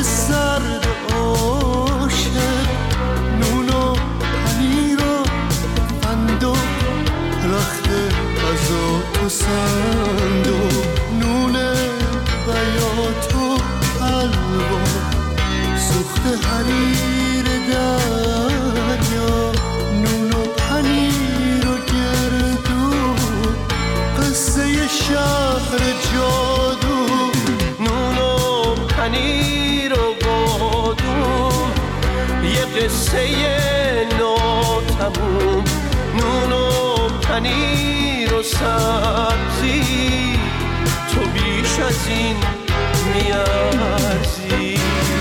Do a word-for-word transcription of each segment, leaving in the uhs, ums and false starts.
سرد عاشق، نون و پنیر و قند و رخت غذا تو صندوق، نون بیات و حلوا، سوخت حریر دریا، نون و پنیر و گردو، قصه شهر جادو، نون و پنیر و بادوم، یه قصه ناتموم، نون و پنیر و سبزی، تو بیش از این میارزی.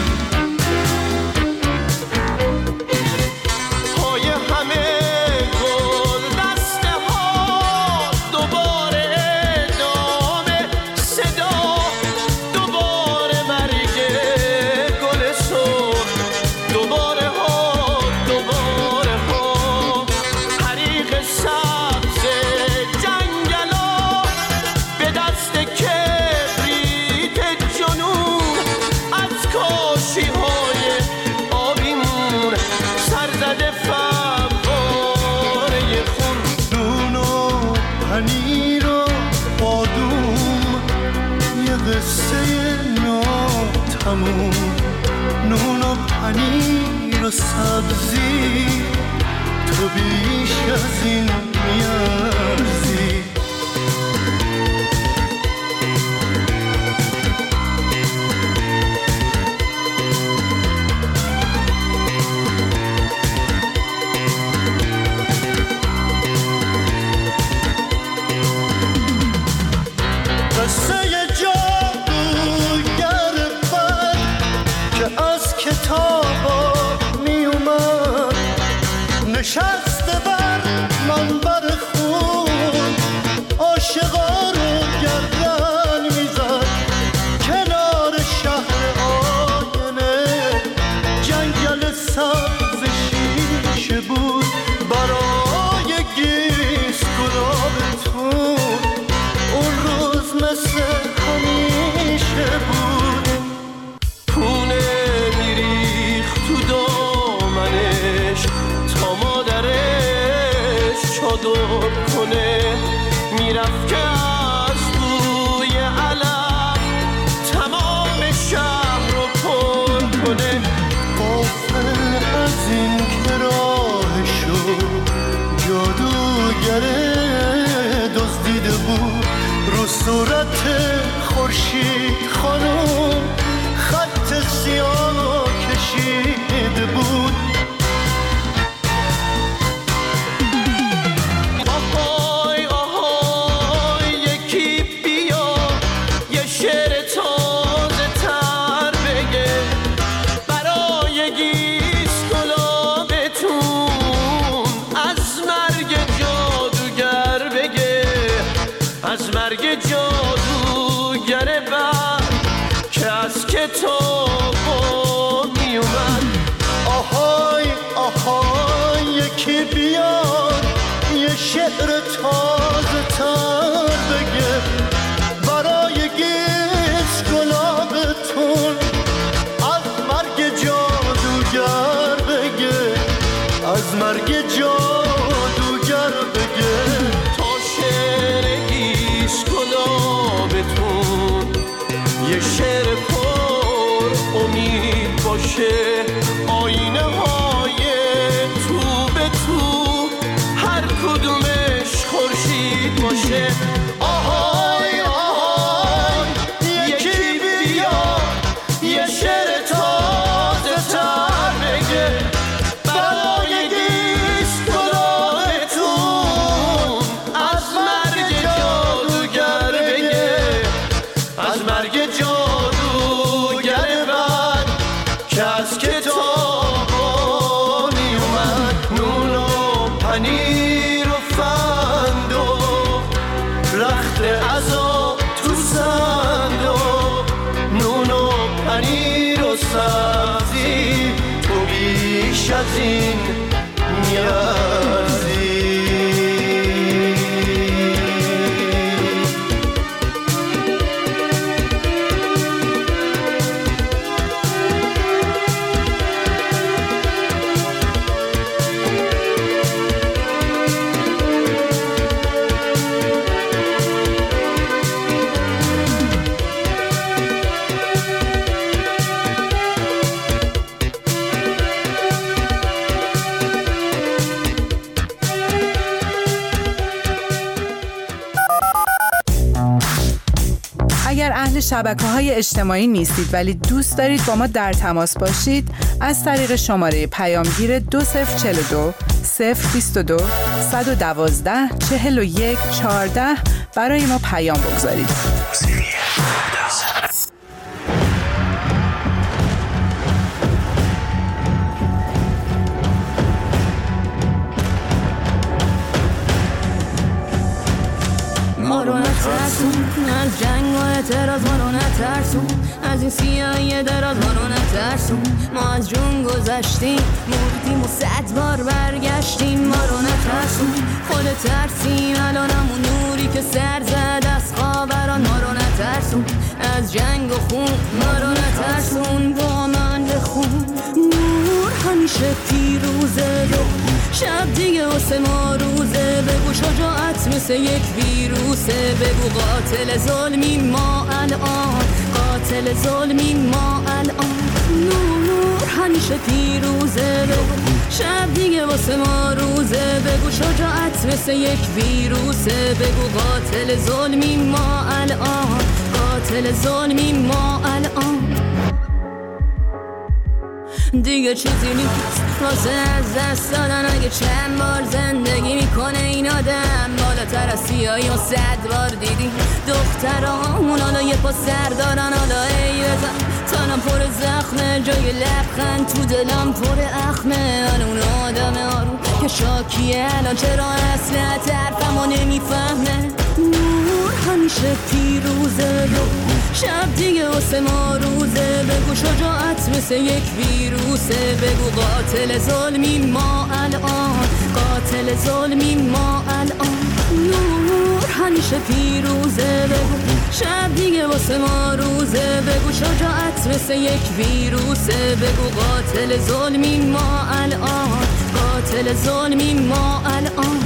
نون و پنیر و سبزی، تو بیش از این میارزی. نشسته بر منبر خون، عاشقا رو گردن میزد کنار شهر آینه، جنگل سبز شیشه بود برای گیس گلابتون، اون روز مثل همیشه بود، پونه میریخ تو دامنش تا مادرش چادر کنه، میرفت که از بوی علف تمام شهر رو پر کنه، غافل از این که راهشو جادوگر دزدیده بود، رو صورت خورشید خانم خط سیاه کشیده بود. جادوگر بر که از کتاب می اومد، آهای آهای یکی بیاد یه شعر تازه تر بگه برای گیس گلابتون، از مرگ جادوگر بگه، از مرگ جادوگر بگه، تا شعر گیس گلابتون یه شعر پر امید باشه، آینه های تو به تو هر کدومش خورشید باشه، آهای آهای یکی بیا یه شعر تازه تر بگه برای گیس گلابتون، از مرگ جادوگر بگه، از مرگ جادوگر بد که از کتابا می اومد، نون و پنیر و فند و رخت عزا تو صندوق، نون و پنیر و سبزی، تو بیش از این میارزی. شبکه‌های اجتماعی نیستید ولی دوست دارید با ما در تماس باشید، از طریق شماره پیامگیر دو صفر چهل و دو صفر بیست و دو صد و دوازده چهل و یک چهارده برای ما پیام بگذارید. ما رو نترسون از جنگ و اعتراض، ما رو نترسون از این سیاهی دراز، ما رو نترسون. ما از جون گذشتیم، مردیم و صد بار برگشتیم. ما رو نترسون، خود ترسیم الان همون نوری که سر زد از خاوران. ما رو نترسون از جنگ و خون، ما رو نترسون با من بخون. نور همیشه پیروزه، دو شب دیگه واسه ما روزه. بگو شجاعت مثل یک ویروسه، بگو قاتل ظلمی ما الان، قاتل ظلمی ما الان. نور همیشه پیروزه، بگو شب دیگه واسه ما روزه. بگو شجاعت مثل یک ویروسه، بگو قاتل ظلمی ما الان، قاتل ظلمی ما الان. دیگه چیزی نیست واسه از دست دادن، اگه چند بار زندگی میکنه این آدم. بالاتر از سیاهی و صد بار دیدی دخترامون حالا یه پا سر دارن. حالا ای بزن تنم پر زخمه، جای لبخند تو دلم پر اخمه. من اون آدم آروم که شاکیه الان چرا اصلا طرفمو نمیفهمه. نور همیشه پیروزه، شب دیگه واسه ما روزه. بگو شجاعت مثل یک ویروسه، بگو قاتل ظلمی ما الان، قاتل ظلمی ما الان. نور همیشه پیروزه، بگو شب دیگه واسه ما روزه. بگو شجاعت مثل یک ویروسه، بگو قاتل ظلمی ما الان، قاتل ظلمی ما الان.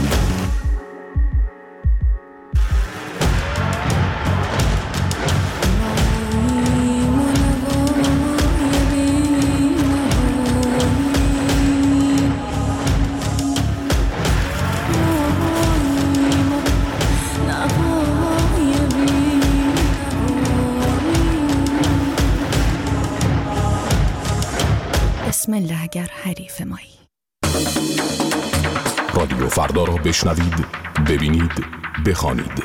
بسم الله اگر حریف مایی. رادیو فردا را بشنوید، ببینید، بخوانید.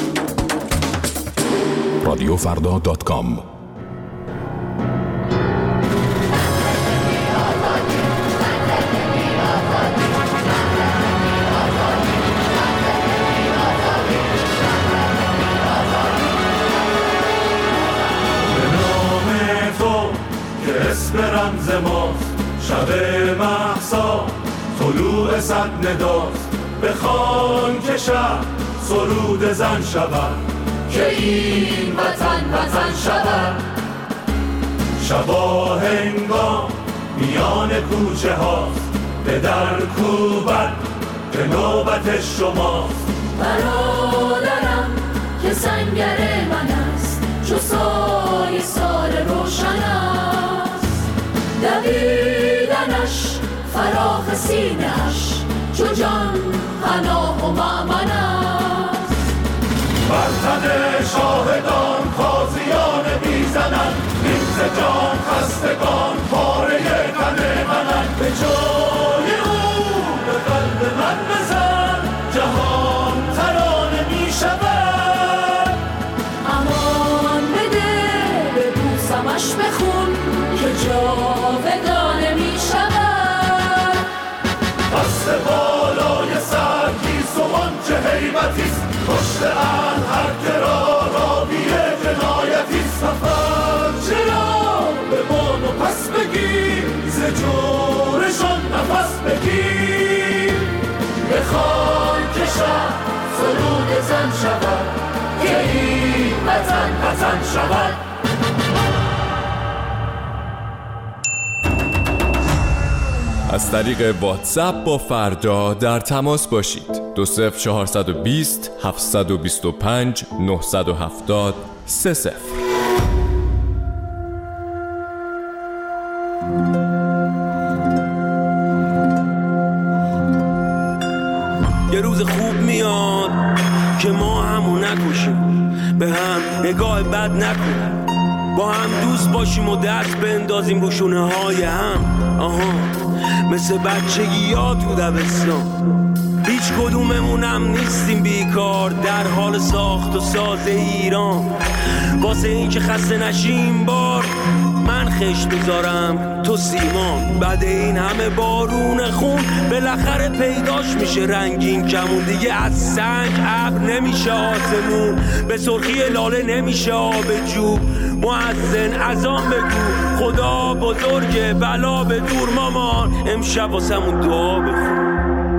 رادیو فردا دات کام. رمز ماست شب مهسا، طلوع صد نداست. بخوان که شب سرود زن شود، که این وطن وطن شود. شبا هنگام میان کوچه هاست، به در کوبت که نوبت شماست. برادرم که سنگر من است، چو سایه سال روشن است. دویدنش فراخ سینه‌اش، چو جان پناه و مأمن است. بر تن شاهدان تازیان میزنند، نیز جان خستگان پاره تن منند. به جای او به قلب من بزن، جهان ترانه میشود. امان بده ببوسمش بخون، که جاودانه میشود. دست بالای سر گیسوان چه هیبتیست، پشت ان هر کرا راوی جنایتیست. سفر چرا به بان و پس بگیر، ز جورشان نفس بگیر. بخوان که شب سرود زن شود، که این وطن وطن شود. از طریق واتساپ با فردا در تماس باشید. دو صفر چهارصد و بیست هفتصد و بیست و پنج نهصد و هفتاد سه صفر. یه روز خوب میاد که ما همو نکشیم، به هم نگاه بد نکن، با هم دوست باشیم و دست بندازیم رو شونه های هم. آها مثل بچگی یا تو دبستان، هیچ کدوممونم نیستیم بیکار در حال ساخت و ساز ایران. واسه این که خسته نشیم بار من خش بذارم تو سیمان. بعد این همه بارون خون بالاخره پیداش میشه رنگین کمون. دیگه از سنگ ابر نمیشه آسمون، به سرخی لاله نمیشه آب جوب. مؤذن اذان بگو خدا بزرگه بلا به دور مامان، امشب واسمون دعا بخون.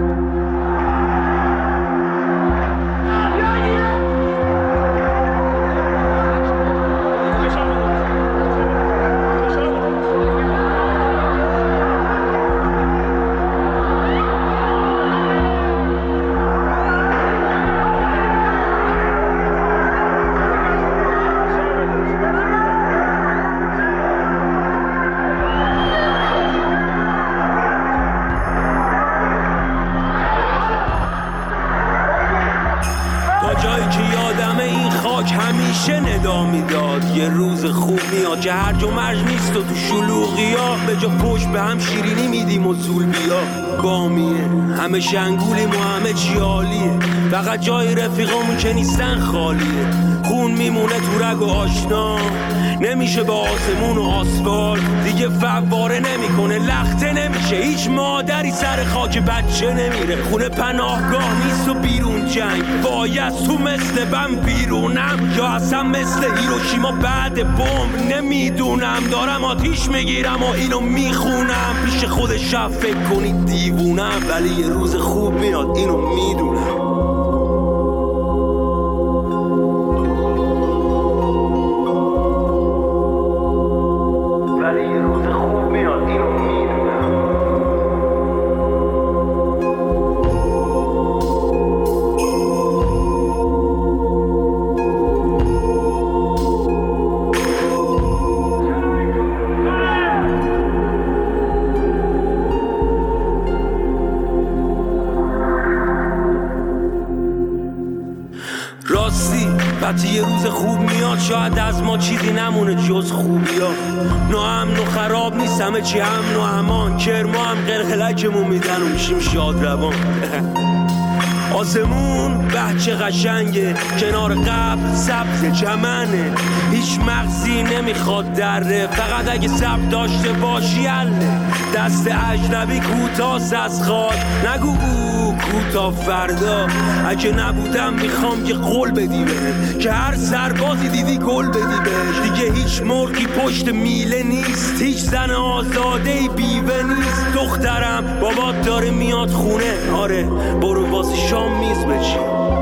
همیشه ندا میداد یه روز خوب میاد که هرج و مرج نیست و تو شلوغی ها به جا پشت به هم شیرینی میدیم و زول بیا. بامیه همه شنگولیم و همه چی عالیه، فقط جای رفیقامون که نیستن خالیه. خون میمونه تو رگ و آشنا، نمیشه با آسمون و آسفالت دیگه فواره نمیکنه، لخته نمیشه. هیچ مادری سر خاک بچه نمیره، خونه پناهگاه نیست و بیرون جنگ. باید تو مثل بم بیرونم یا اصلا مثل هیروشیما بعد بمب، نمیدونم. دارم آتیش میگیرم و اینو میخونم، پیش خود شب فکر کنید دیوونم، ولی یه روز خوب میاد اینو میدونم. وقتی یه روز خوب میاد شاید از ما چیزی نمونه جز خوبی ها. ناامن و خراب نیست همه چی امن و امان، کرما هم قلقلکمون میدن و میشیم شاد روان. آسمون بچه قشنگه، کنار قبل سبز چمنه، هیچ مغزی نمیخواد دره، فقط اگه سبز داشته باشی اله. دست اجنبی کوتاست از خواد، نگو او کوتا فردا. اگه نبودم میخوام که قول بدی بهم، که هر سربازی دیدی گل بدی بهش. دیگه هیچ مرغی پشت میله نیست، هیچ زن آزادهی بیوه نیست. دخترم بابات داره میاد خونه، آره برو واسه شام میز بچی.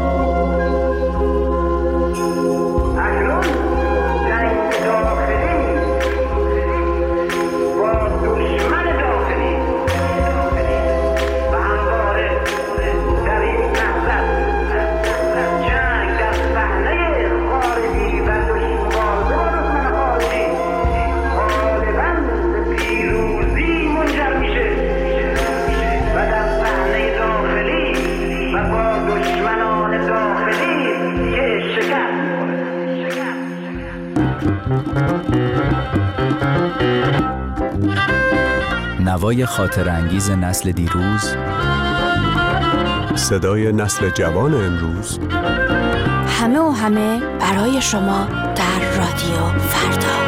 نوای خاطر انگیز نسل دیروز، صدای نسل جوان امروز، همه و همه برای شما در رادیو فردا.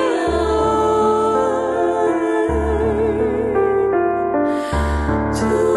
to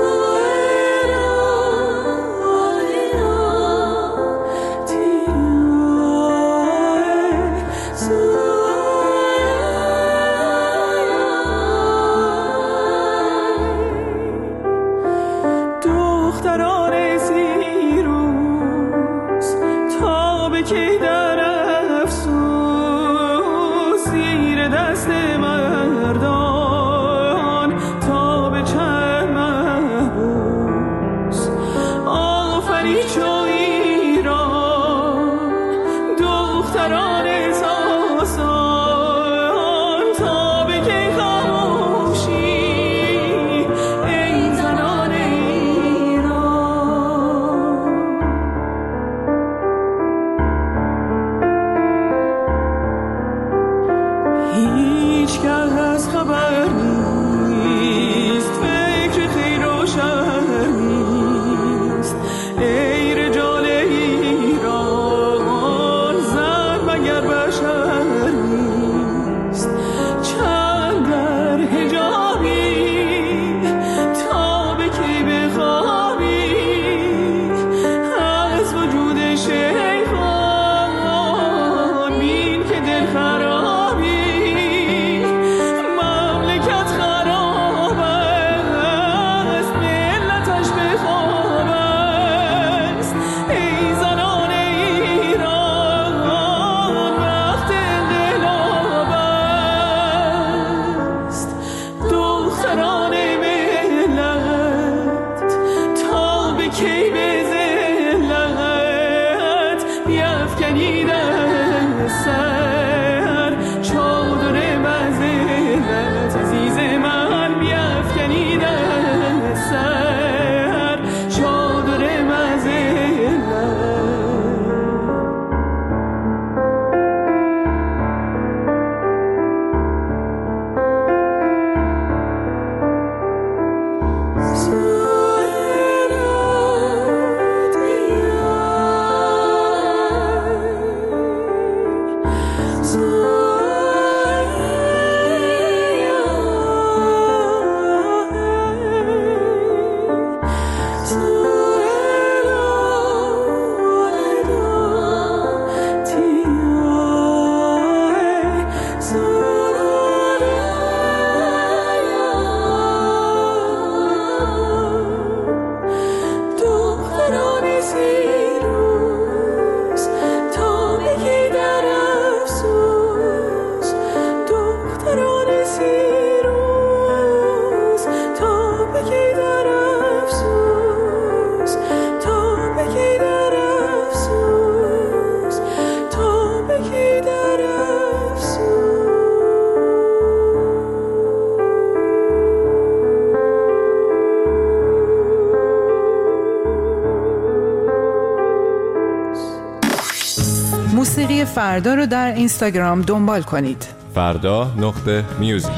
موسیقی فردا رو در اینستاگرام دنبال کنید. فردا نقطه میوزیک.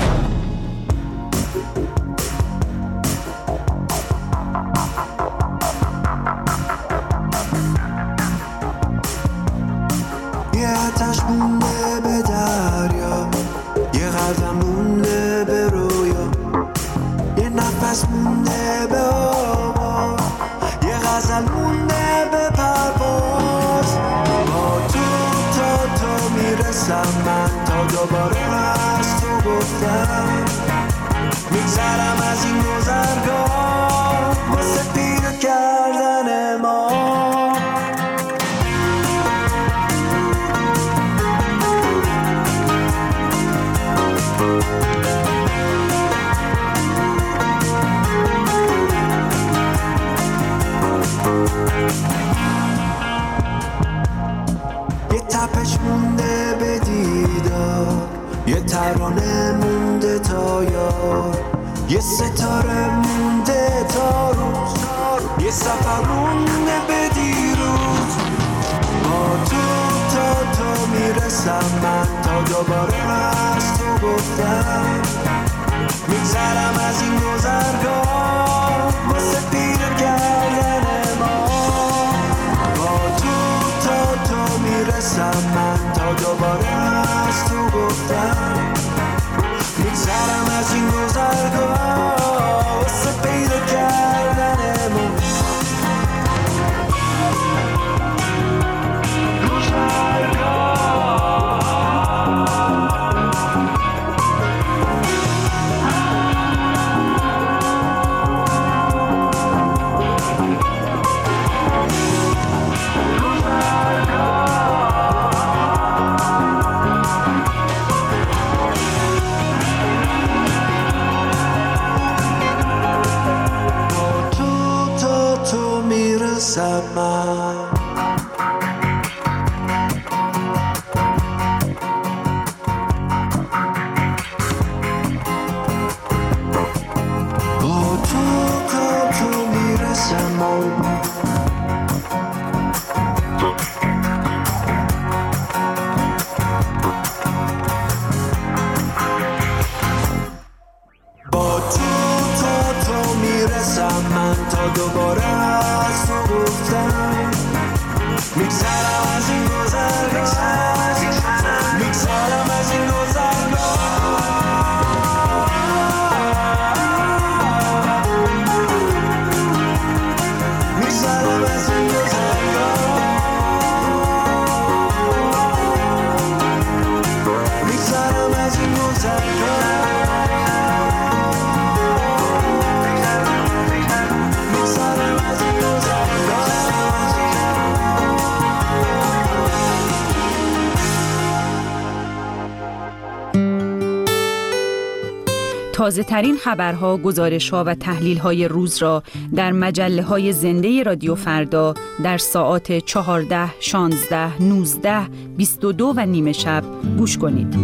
یه آتش مونده به دریا، یه قدم مونده به رویا، یه نفس مونده به آوا، یه غزل مونده به پرواز. با تو تا تو میرسم من، تا دوباره از تو گفتم میگذرم از این گذرگاه واسه پیدا کردن ما. یه تپش مونده به دیدار، یه ترانه مونده تا یار، یه ستاره مونده تا روز، یه سفر مونده به دیروز. با تو تا تو میرسم من، تا دوباره از تو گفتم میگذرم از این گذرگاه واسه پیدا کردن ما. با تو تا تو میرسم من، تا دوباره از تو گفتم میگذرم از این گذرگاه واسه پیدا کردن ما. تازه ترین خبرها، گزارش‌ها و تحلیل‌های روز را در مجله‌های زنده رادیو فردا در ساعات چهارده، شانزده، نوزده، بیست و دو و نیمه شب گوش کنید.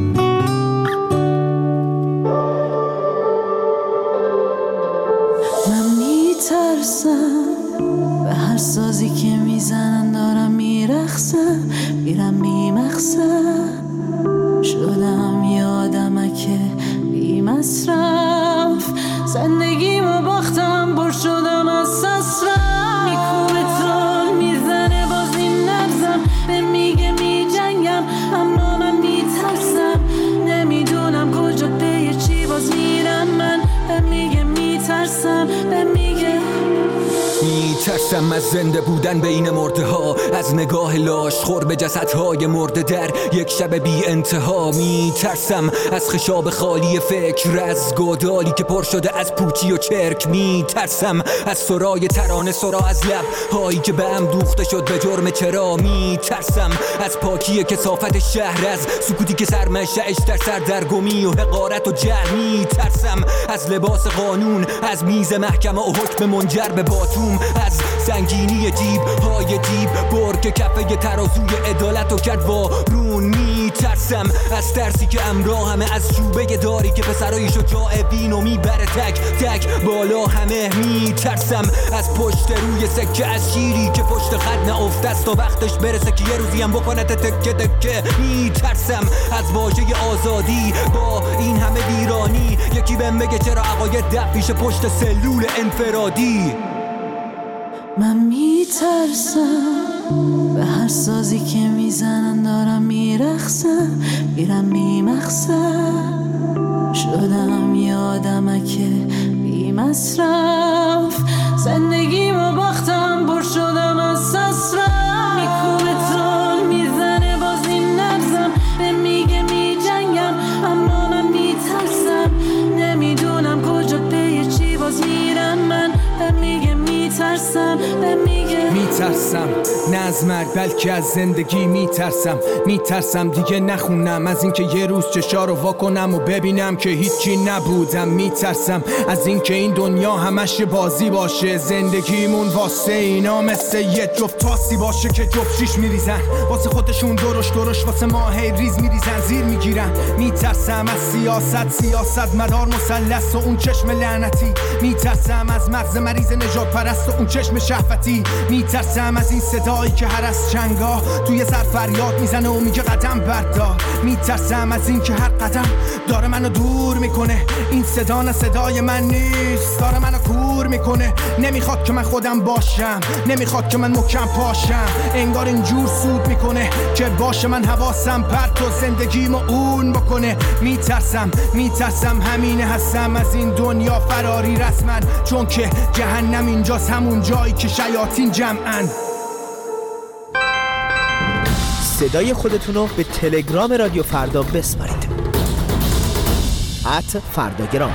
من میترسم به هر سازی که میزنن، دارم میرخصم، میرم میمخصم، شدم یادمک بی مصرف، زندگیمو باختم، بر شدم از سسرم، میکوبه تال میزنه باز این نبزم، به میگه میجنگم اما من میترسم، نمیدونم کجا به چی باز میرم، من به میگه میترسم، به میگه میترسم از زنده بودن بین مرده ها، از نگاه لاش خور به جسدهای مرده در یک شب بی انتها. میترسم از خشاب خالی فکر، از گودالی که پر شده از پوچی و چرک. میترسم از سرای ترانه، سرا از لب هایی که به هم دوخته شد به جرم چرا. میترسم از پاکی کثافت شهر، از سکوتی که سرمشه‌اش در سردرگمی و حقارت و جهل. میترسم از لباس قانون، از میز محکمه و حکم منجر به باتوم، از سنگینی جیب های دیب برگ کفه ترازوی عدالت و کرد وارون. میترسم از ترسی که امراه همه، از چوبه داری که پسرای شجاع بینو میبره تک تک بالا همه. میترسم از پشت روی سکه، از شیری که پشت خط نافته است تا وقتش برسه که یه روزی هم بکنه تکه تکه. میترسم از واژه آزادی با این همه ویرانی، یکی بهم بگه چرا عقاید دب پیش پشت سلول انفرادی. من میترسم به هر سازی که میزنن، دارم میرخصم، میرم میمخصم، شدم یادمک بی مصرف، زندگیمو باختم، بر شدم از سسرم، میکوبه تال میزنه باز این نبزم، به میگه میجنگم اما من میترسم، نمیدونم کجا به چی باز میرم، من به میگه میترسم، به میگه میترسم نه از مرگ بلکه از زندگی. میترسم میترسم دیگه نخونم، از اینکه یه روز چشا رو وا کنم و ببینم که هیچی نبودم. میترسم از اینکه این دنیا همش بازی باشه، زندگیمون واسه اینا مثل یه جفت تاسی باشه که جفت شیش میریزن واسه خودشون، درش درش واسه ما هی ریز میریزن زیر میگیرن. میترسم از سیاست، سیاست مدار مثلث و اون چشم لعنتی. میترسم از مغز مریض نجات پرست و اون چشم شهوتی. میترسم از این صدایی که هر از چنگا توی سر فریاد میزنه و میگه قدم بردار. میترسم از این که هر قدم داره منو دور میکنه، این صدا نه صدای من نیست، داره منو کور میکنه. نمیخواد که من خودم باشم، نمیخواد که من محکم پاشم، انگار اینجور سود میکنه که باشه من حواسم پرت و زندگیمو اون بکنه. میترسم میترسم همینه هستم از این دنیا فراری رسمن، چون که جهنم اینجاست، همون جایی که شیاطین جمعن. صدای خودتونو به تلگرام رادیو فردا بسپارید. ات فرداگرام.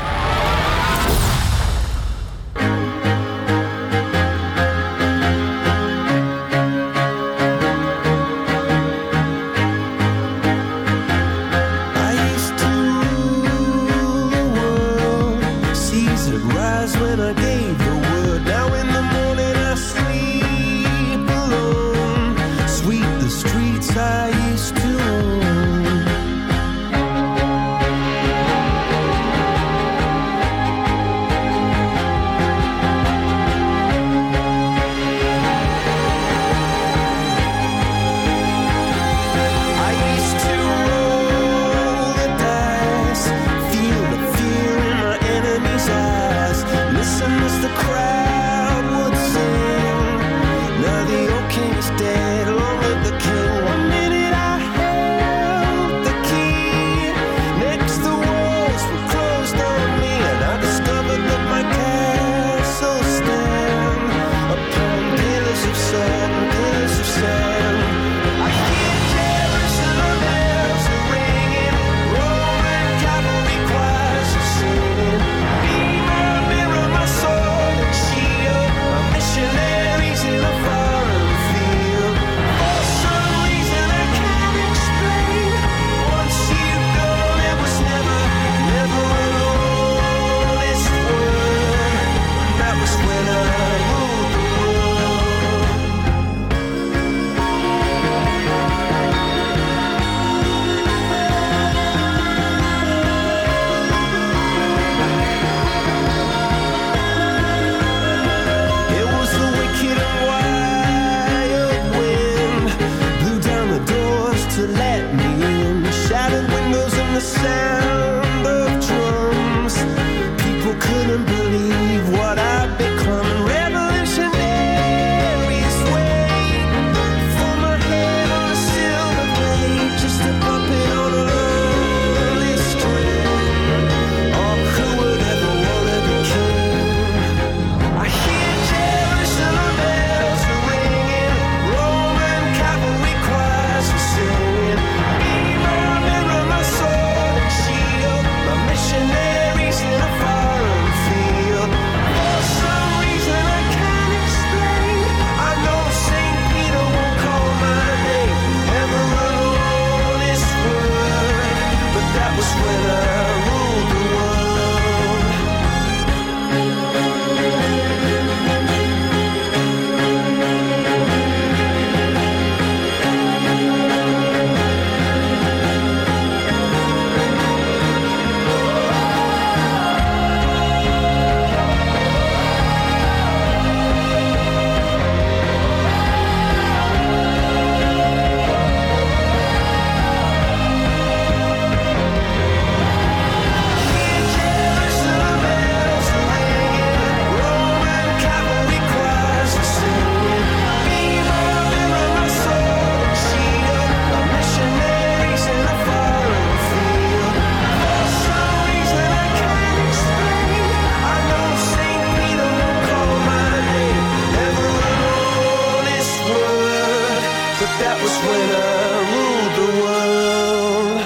was when I ruled the world.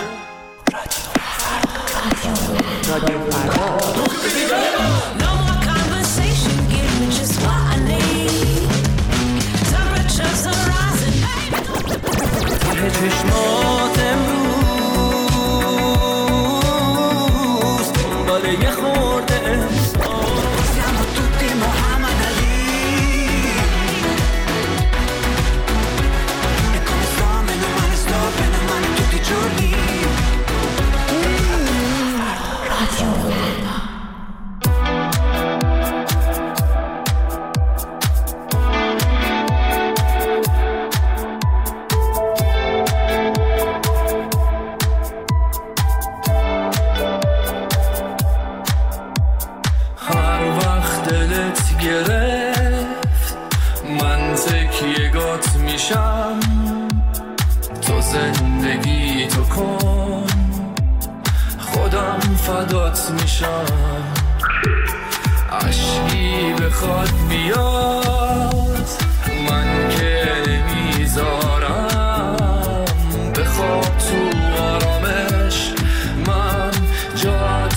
No more conversation, give me just what I need. Temperatures are rising. ته چشمات امروز دنبال یه خورده احساس. Siamo tutti Muhammad Ali. E come sto, meno male sto, bene male tutti i giorni. Radio گرفت من تکیه‌گات میشم تو زندگی تو کن خودم فدات میشم عشقی بخواد بیاد من که نمیذارم بخواب تو آرامش من جات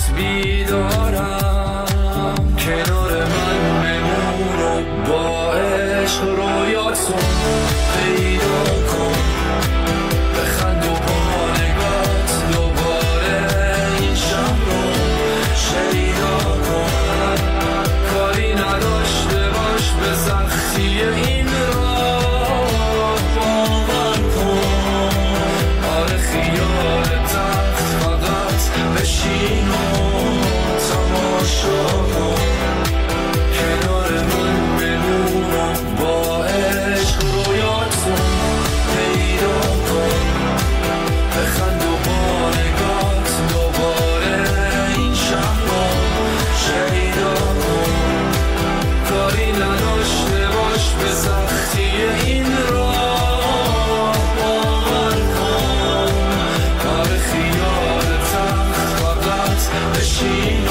بیدارم کنار من بمون و با عشق رویاتو پیدا کن بخند و با نگات دوباره این شب رو شیدا کن کاری نداشته باش به سختی این راه باور کن آره خیال تخت فقط بشین و تماشا کن کنار من بمون و با عشق رویاتو پیدا کن بخند و با نگات دوباره این شب رو شیدا کن کاری نداشته باش به سختی این راه باور کن آره خیال تخت فقط بشین و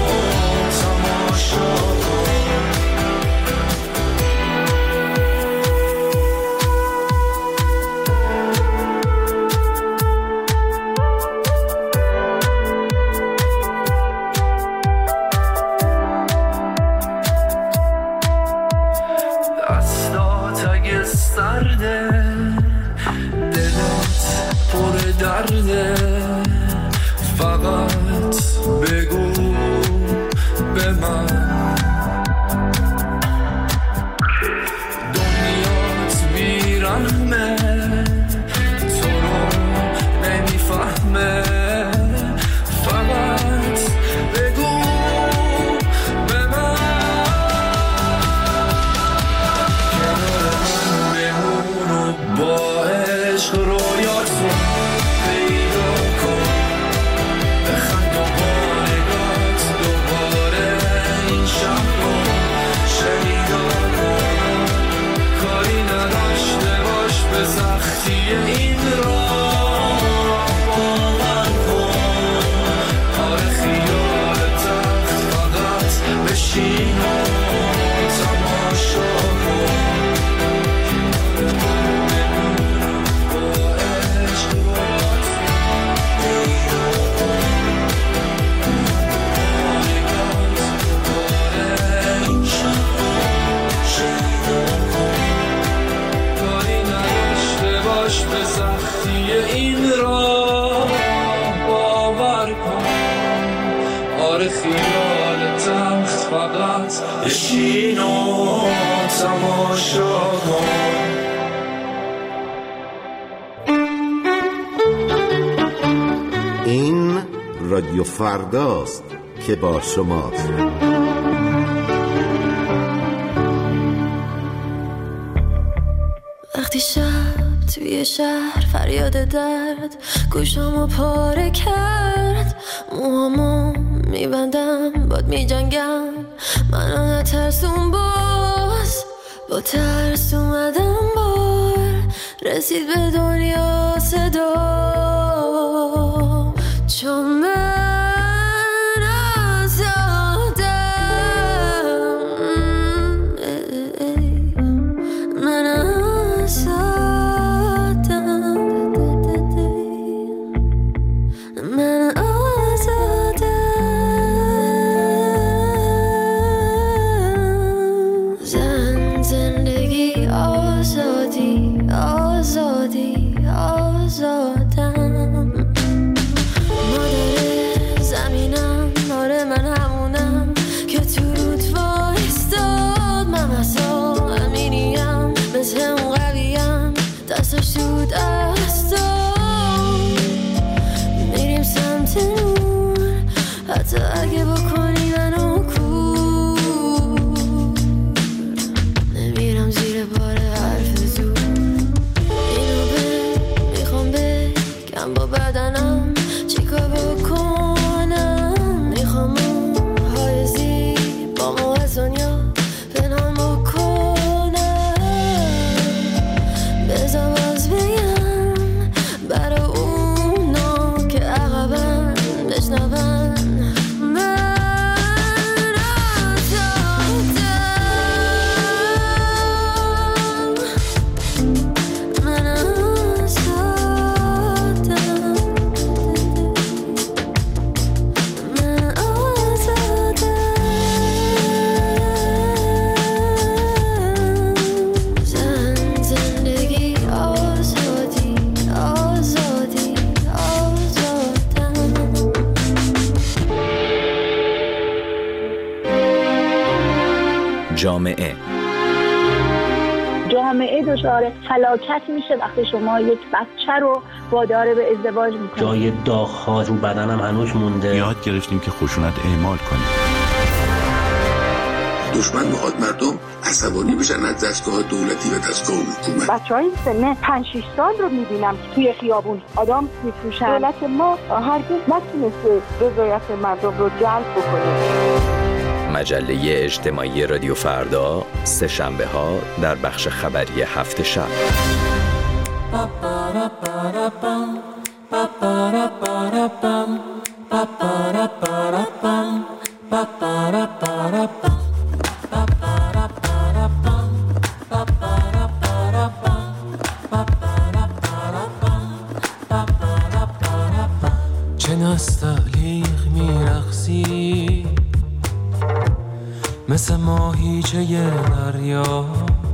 تماشا کن دستات اگه سرده دلت پر درده فقط بگو به من دنیات بیرحمه تو رو نمیفهمه فقط بگو به من کنار من بمون و با عشق رویاتو پیدا کن بخند و با نگات دوباره این شب رو شیدا کن کاری نداشته باش به سختی این راه باور کن آره خیال تخت فقط بشین و تماشا کن با عشق رویاتو پیدا کن با نگات دوباره این شب رو شیدا کن کاری نداشته باش به سختی این راه باور کن آره خیال تخت فقط بشین و تماشا کن این رادیو فرداست که با شماست. وقتی شب توی شهر فریاد درد گوشامو پاره کرد موهامو میبندم باد میجنگم منو نترسون باز با ترس اومدم بار رسید به دنیا صدا چون من آزادم من آزادم جامعه. جامعه دچار فلاکت میشه وقتی شما یک بچه رو وادار به ازدواج میکنید. جای داغ‌ها رو بدنم هنوز مونده. یاد گرفتیم که خشونت اعمال کنیم. دشمن میخواد مردم عصبانی بشن از دستگاه دولتی و دستگاه حکومت. بچهای سن پنج شش سال رو میبینم که توی خیابون آدم میفروشن. دولت ما هرگز نتونسته رضایت مردم رو جلب بکنه. مجله اجتماعی رادیو فردا سه شنبه ها در بخش خبری هفت شب. چه نستعلیق میرقصی مثل ماهیچه دریا،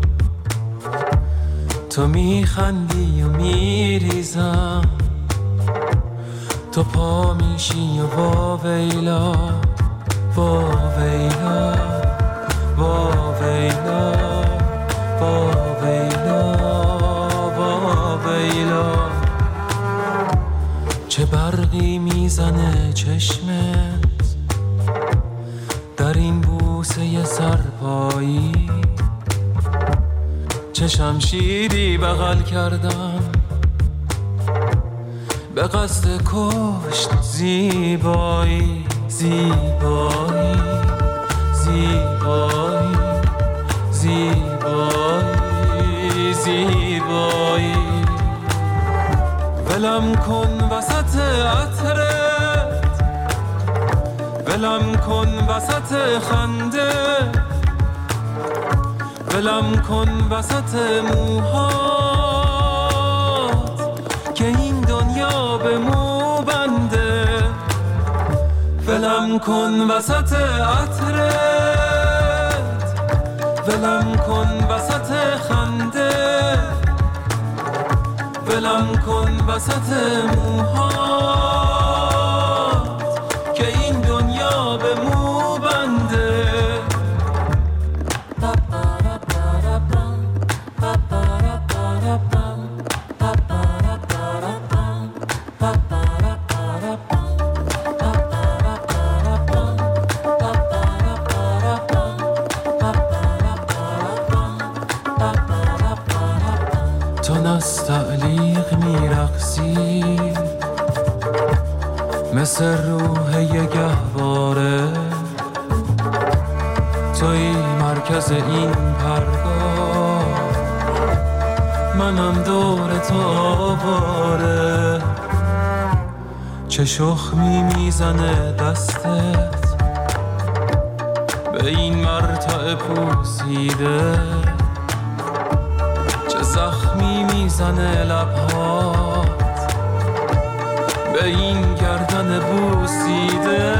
تو میخندی و میریزم، تو پا میشی و وا ویلا وا ویلا وا ویلا وا ویلا وا ویلا. چه برقی میزنه چشمت در این بوسه سرپایی، چه شمشیری بغل کردم به قصد کشت زیبایی زیبایی زیبایی زیبایی زیبایی. ولم کن وسط عطرت، ولم کن وسط خنده، ولم کن وسط موهات که این دنیا به مو بنده. ولم کن وسط عطرت، ولم کن وسط خنده، ولم کن وسط موهات که این دنیا به مو بنده. تو نستعلیق میرقصی مثل روح یه گهواره، توی مرکز این پرگاه، منم دور تو آواره. چه شخمی میزنه دستت به این مرتع پوسیده، چه زخمی میزنه لبهات به این گردن بوسیده.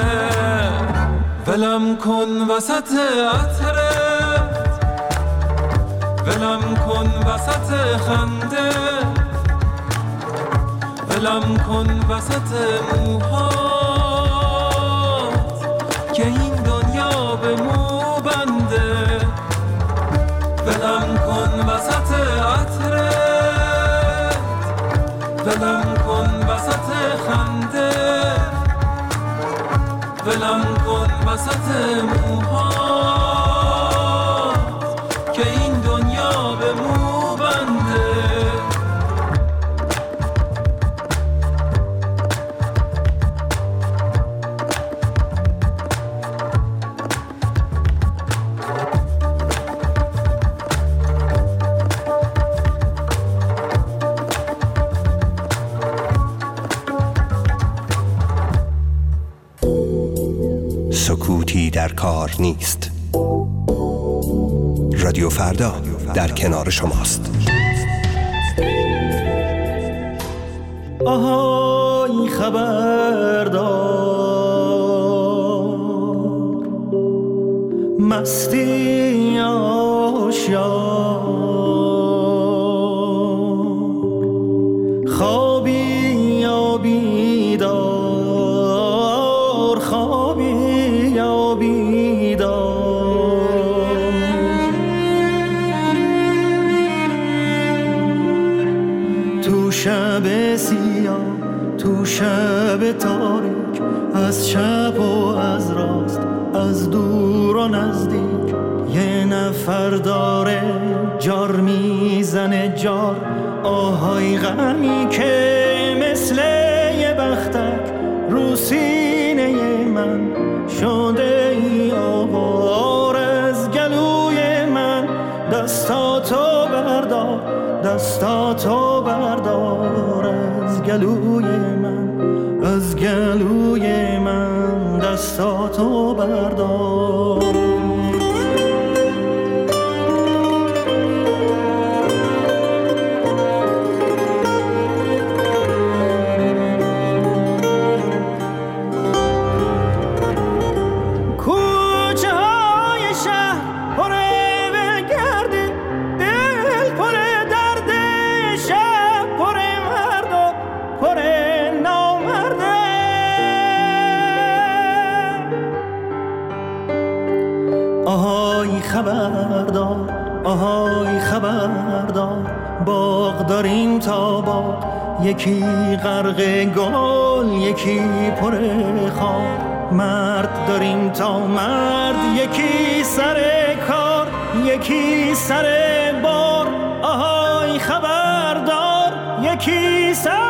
ولم کن وسط عطرت، ولم کن وسط خنده، ولم کن وسط موهات که این دنیا به مو بنده. ولم کن وسط عطرت، ولم کن وسط خنده، ولم کن وسط موهات که این دنیا به مو بنده. سکوتی در کار نیست. رادیو فردا در کنار شماست. آهای خبردار، مستی آشیار، خوابی یا بیدار، خوابی یا بیدار. شب سیاه، تو شب تاریک، از چپ و از راست، از دور و نزدیک، یه نفر داره جار میزنه جار، آهای غمی که مثل یه بختک رو سینه من شده ای آوار. از گلوی من دستاتو بردار، دستاتو بردار از گلوی من، از گلوی من دستاتو بردار. خبردار، آهای خبردار، باغ داریم تا باغ، یکی غرق گل یکی پر خار، مرد داریم تا مرد، یکی سر کار یکی سر بار، آهای خبردار، یکی سر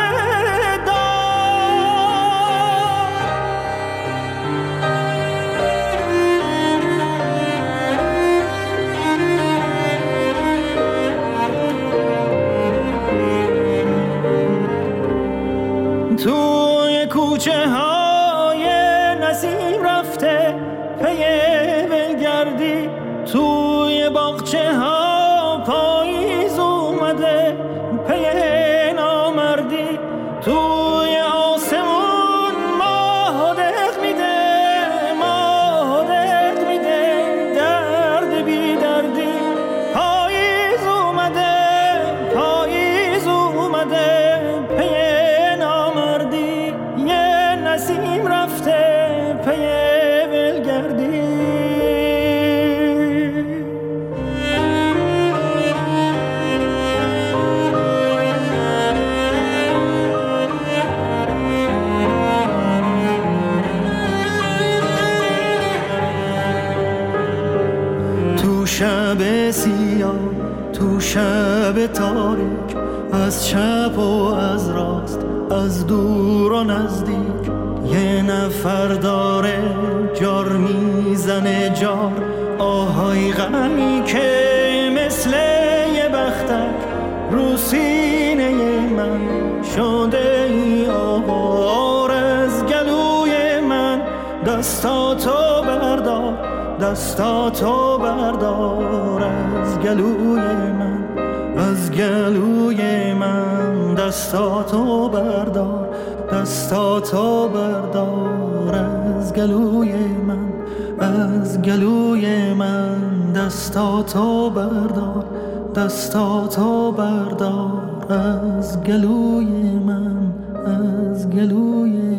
توی کوچه های نسیم رفته پی ولگردی، توی باغچه ها پاییز اومده پی نامردی، توی آسمون ماه دق میده، ماه دق میده درد بی دردی، پاییز اومده، پاییز اومده پی نسیم رفته پی ولگردی. تو شب سیاه، تو شب تاریک، از چپ و از راست، از دور و نزدیک، یه نفر داره جار میزنه جار، آهای غمی که مثل یه بختک رو سینه من شده ای آوار. از گلوی من دستاتو بردار، دستاتو بردار از گلوی من، از گلوی من دستاتو بردار، دستاتو بردار از گلوی من، از گلوی من دستاتو بردار، دستاتو بردار از گلوی من، از گلوی